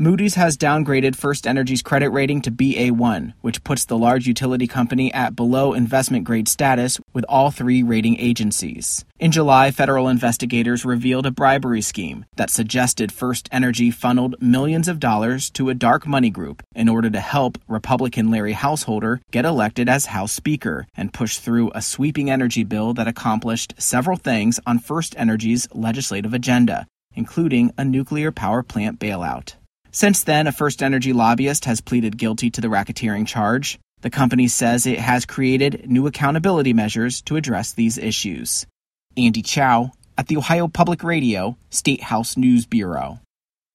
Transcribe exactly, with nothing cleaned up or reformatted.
Moody's has downgraded FirstEnergy's credit rating to B A one, which puts the large utility company at below investment-grade status with all three rating agencies. In July, federal investigators revealed a bribery scheme that suggested FirstEnergy funneled millions of dollars to a dark money group in order to help Republican Larry Householder get elected as House Speaker and push through a sweeping energy bill that accomplished several things on FirstEnergy's legislative agenda, including a nuclear power plant bailout. Since then, a FirstEnergy lobbyist has pleaded guilty to the racketeering charge. The company says it has created new accountability measures to address these issues. Andy Chow at the Ohio Public Radio State House News Bureau.